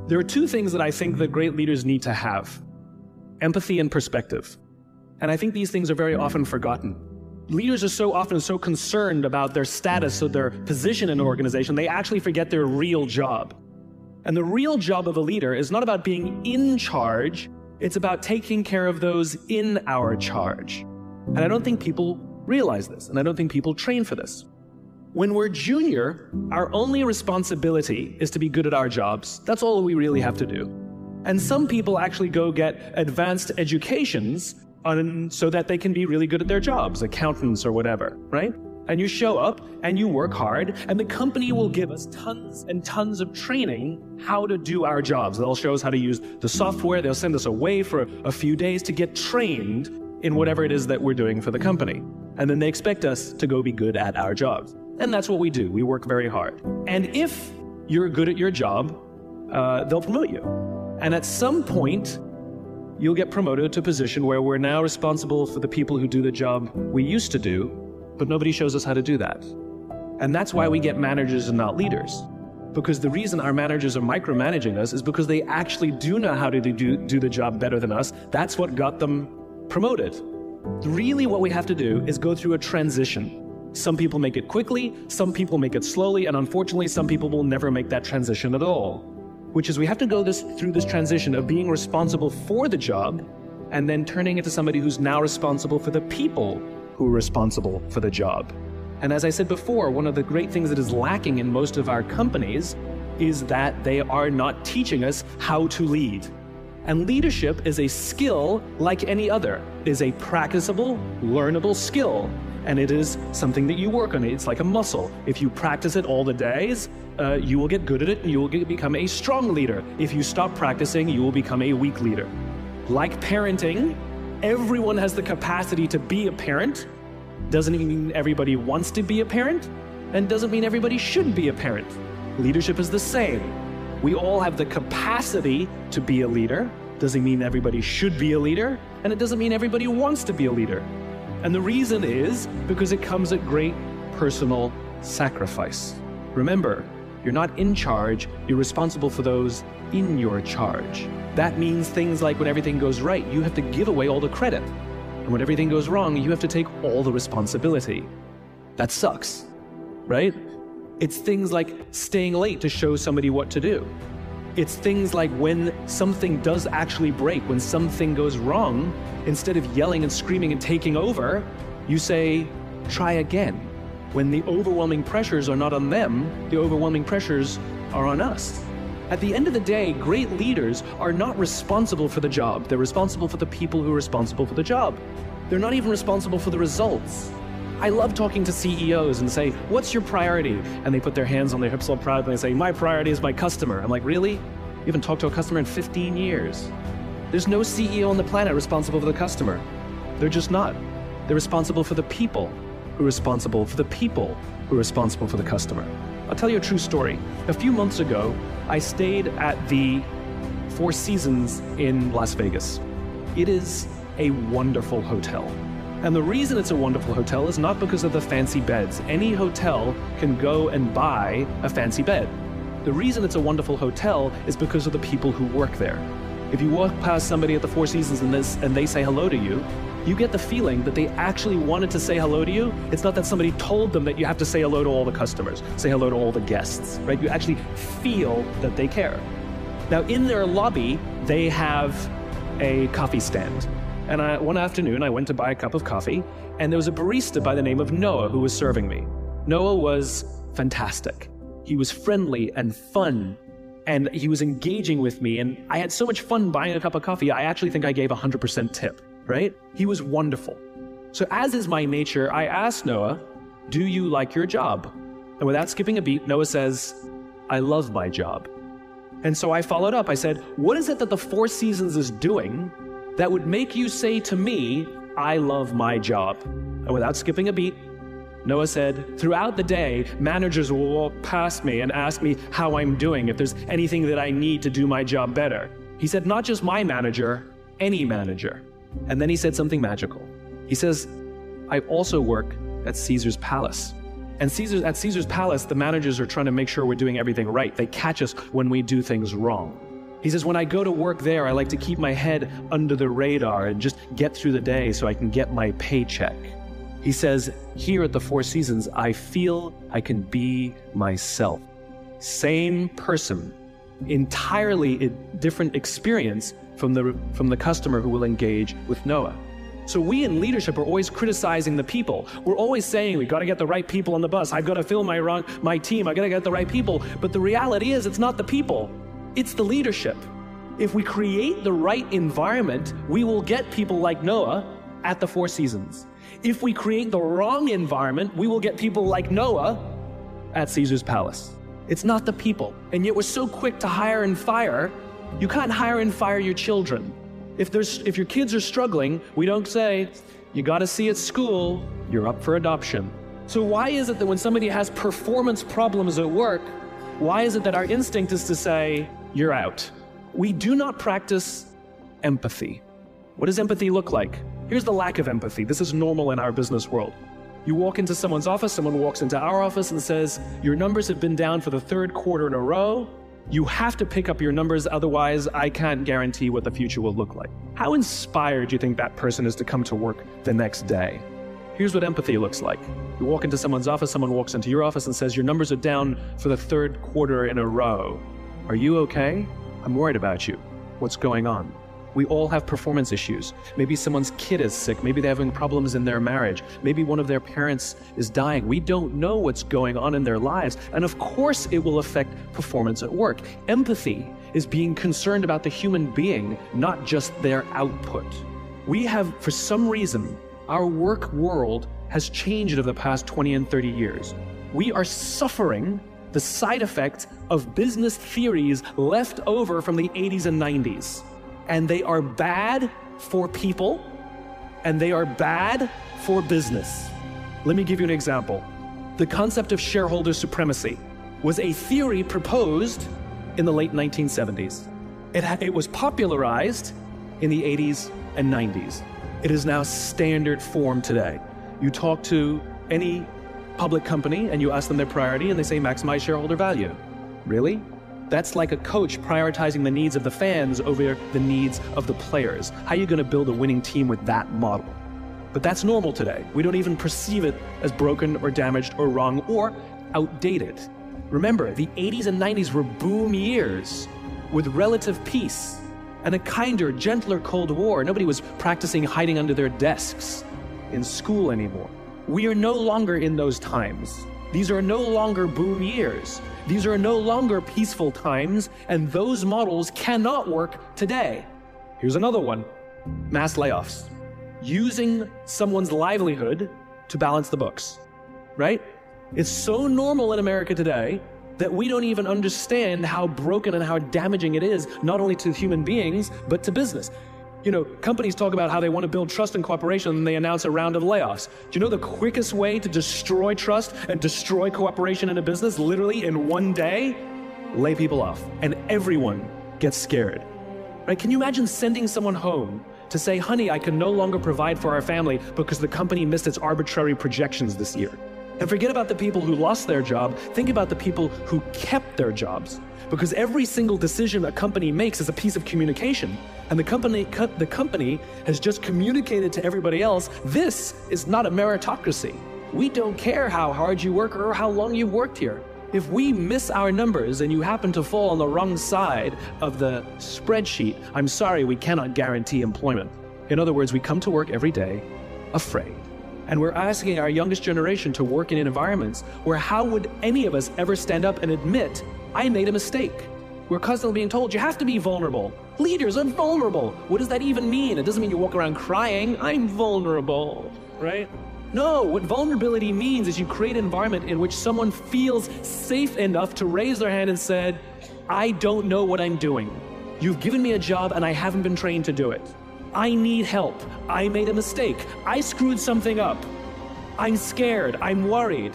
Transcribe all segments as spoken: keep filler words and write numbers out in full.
There are two things that I think that great leaders need to have: empathy and perspective. And I think these things are very often forgotten. Leaders are so often so concerned about their status or their position in an organization, they actually forget their real job. And the real job of a leader is not about being in charge, it's about taking care of those in our charge. And I don't think people realize this, and I don't think people train for this. When we're junior, our only responsibility is to be good at our jobs. That's all we really have to do. And some people actually go get advanced educations on, so that they can be really good at their jobs, accountants or whatever, right? And you show up and you work hard, and the company will give us tons and tons of training how to do our jobs. They'll show us how to use the software. They'll send us away for a few days to get trained in whatever it is that we're doing for the company. And then they expect us to go be good at our jobs. And that's what we do. We work very hard. And if you're good at your job, uh, they'll promote you. And at some point, you'll get promoted to a position where we're now responsible for the people who do the job we used to do, but nobody shows us how to do that. And that's why we get managers and not leaders. Because the reason our managers are micromanaging us is because they actually do know how to do, do the job better than us. That's what got them promoted. Really what we have to do is go through a transition. Some people make it quickly, some people make it slowly, and unfortunately some people will never make that transition at all. Which is we have to go this through this transition of being responsible for the job and then turning into somebody who's now responsible for the people who are responsible for the job. And as I said before, one of the great things that is lacking in most of our companies is that they are not teaching us how to lead. And leadership is a skill like any other. It is a practicable, learnable skill. And it is something that you work on. It's like a muscle. If you practice it all the days, uh, you will get good at it and you will get, become a strong leader. If you stop practicing, you will become a weak leader. Like parenting, everyone has the capacity to be a parent. Doesn't mean everybody wants to be a parent, and doesn't mean everybody should be a parent. Leadership is the same. We all have the capacity to be a leader. Doesn't mean everybody should be a leader, and it doesn't mean everybody wants to be a leader. And the reason is because it comes at great personal sacrifice. Remember, you're not in charge, you're responsible for those in your charge. That means things like when everything goes right, you have to give away all the credit. And when everything goes wrong, you have to take all the responsibility. That sucks, right? It's things like staying late to show somebody what to do. It's things like when something does actually break, when something goes wrong, instead of yelling and screaming and taking over, you say, try again. When the overwhelming pressures are not on them, the overwhelming pressures are on us. At the end of the day, great leaders are not responsible for the job. They're responsible for the people who are responsible for the job. They're not even responsible for the results. I love talking to C E Os and say, what's your priority? And they put their hands on their hips all proud and they say, my priority is my customer. I'm like, really? You haven't talked to a customer in fifteen years. There's no C E O on the planet responsible for the customer. They're just not. They're responsible for the people who are responsible for the people who are responsible for the customer. I'll tell you a true story. A few months ago, I stayed at the Four Seasons in Las Vegas. It is a wonderful hotel. And the reason it's a wonderful hotel is not because of the fancy beds. Any hotel can go and buy a fancy bed. The reason it's a wonderful hotel is because of the people who work there. If you walk past somebody at the Four Seasons and, this, and they say hello to you, you get the feeling that they actually wanted to say hello to you. It's not that somebody told them that you have to say hello to all the customers, say hello to all the guests, right? You actually feel that they care. Now, in their lobby, they have a coffee stand. And I, one afternoon, I went to buy a cup of coffee, and there was a barista by the name of Noah who was serving me. Noah was fantastic. He was friendly and fun, and he was engaging with me, and I had so much fun buying a cup of coffee, I actually think I gave a one hundred percent tip, right? He was wonderful. So as is my nature, I asked Noah, do you like your job? And without skipping a beat, Noah says, I love my job. And so I followed up. I said, what is it that the Four Seasons is doing that would make you say to me, I love my job? And without skipping a beat, Noah said, throughout the day, managers will walk past me and ask me how I'm doing, if there's anything that I need to do my job better. He said, not just my manager, any manager. And then he said something magical. He says, I also work at Caesar's Palace. And Caesar's, at Caesar's Palace, the managers are trying to make sure we're doing everything right. They catch us when we do things wrong. He says, when I go to work there, I like to keep my head under the radar and just get through the day so I can get my paycheck. He says, here at the Four Seasons, I feel I can be myself. Same person, entirely a different experience from the, from the customer who will engage with Noah. So we in leadership are always criticizing the people. We're always saying, we got to get the right people on the bus. I've got to fill my, wrong, my team. I got to get the right people. But the reality is, it's not the people. It's the leadership. If we create the right environment, we will get people like Noah at the Four Seasons. If we create the wrong environment, we will get people like Noah at Caesar's Palace. It's not the people. And yet we're so quick to hire and fire. You can't hire and fire your children. If there's, if your kids are struggling, we don't say, you got to see at school, you're up for adoption. So why is it that when somebody has performance problems at work, why is it that our instinct is to say, you're out? We do not practice empathy. What does empathy look like? Here's the lack of empathy. This is normal in our business world. You walk into someone's office, someone walks into our office and says, your numbers have been down for the third quarter in a row. You have to pick up your numbers, otherwise I can't guarantee what the future will look like. How inspired do you think that person is to come to work the next day? Here's what empathy looks like. You walk into someone's office, someone walks into your office and says, your numbers are down for the third quarter in a row. Are you okay? I'm worried about you. What's going on? We all have performance issues. Maybe someone's kid is sick. Maybe they're having problems in their marriage. Maybe one of their parents is dying. We don't know what's going on in their lives. And of course it will affect performance at work. Empathy is being concerned about the human being, not just their output. We have, for some reason, our work world has changed over the past twenty and thirty years. We are suffering the side effects of business theories left over from the eighties and nineties. And they are bad for people, and they are bad for business. Let me give you an example. The concept of shareholder supremacy was a theory proposed in the late nineteen seventies. It, ha- it was popularized in the eighties and nineties. It is now standard form today. You talk to any public company and you ask them their priority and they say maximize shareholder value. Really? That's like a coach prioritizing the needs of the fans over the needs of the players. How are you going to build a winning team with that model? But that's normal today. We don't even perceive it as broken or damaged or wrong or outdated. Remember, the eighties and nineties were boom years with relative peace and a kinder, gentler Cold War. Nobody was practicing hiding under their desks in school anymore. We are no longer in those times. These are no longer boom years. These are no longer peaceful times, and those models cannot work today. Here's another one. Mass layoffs. Using someone's livelihood to balance the books, right? It's so normal in America today that we don't even understand how broken and how damaging it is, not only to human beings, but to business. You know, companies talk about how they want to build trust and cooperation, and they announce a round of layoffs. Do you know the quickest way to destroy trust and destroy cooperation in a business, literally in one day? Lay people off, and everyone gets scared. Right? Can you imagine sending someone home to say, honey, I can no longer provide for our family because the company missed its arbitrary projections this year? And forget about the people who lost their job. Think about the people who kept their jobs. Because every single decision a company makes is a piece of communication. And the company, the company has just communicated to everybody else, this is not a meritocracy. We don't care how hard you work or how long you've worked here. If we miss our numbers and you happen to fall on the wrong side of the spreadsheet, I'm sorry, we cannot guarantee employment. In other words, we come to work every day afraid. And we're asking our youngest generation to work in environments where how would any of us ever stand up and admit, I made a mistake? We're constantly being told, you have to be vulnerable. Leaders are vulnerable. What does that even mean? It doesn't mean you walk around crying, I'm vulnerable, right? No, what vulnerability means is you create an environment in which someone feels safe enough to raise their hand and said, I don't know what I'm doing. You've given me a job and I haven't been trained to do it. I need help. I made a mistake. I screwed something up. I'm scared. I'm worried.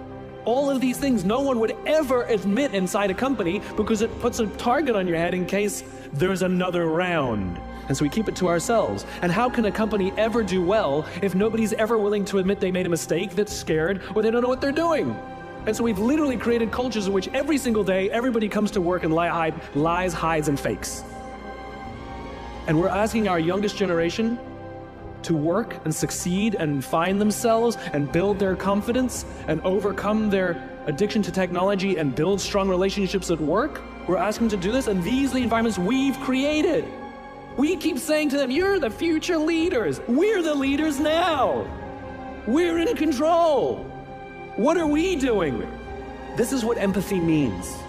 All of these things no one would ever admit inside a company because it puts a target on your head in case there's another round. And so we keep it to ourselves. And how can a company ever do well if nobody's ever willing to admit they made a mistake, that's scared, or they don't know what they're doing? And so we've literally created cultures in which every single day, everybody comes to work and lie, hide, lies, hides, and fakes. And we're asking our youngest generation to work and succeed and find themselves and build their confidence and overcome their addiction to technology and build strong relationships at work. We're asking them to do this, and these are the environments we've created. We keep saying to them, you're the future leaders. We're the leaders now. We're in control. What are we doing? This is what empathy means.